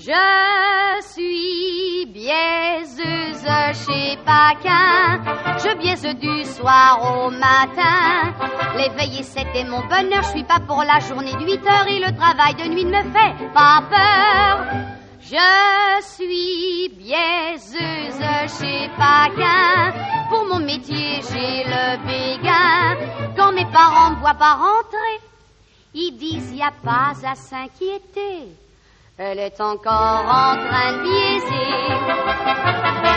Je suis biaiseuse chez Paquin, je biaise du soir au matin. L'éveil, c'était mon bonheur, je suis pas pour la journée de 8 heures et le travail de nuit ne me fait pas peur. Je suis biaiseuse chez Paquin, pour mon métier j'ai le béguin. Quand mes parents me voient pas rentrer, ils disent y a pas à s'inquiéter, elle est encore en train de biaiser.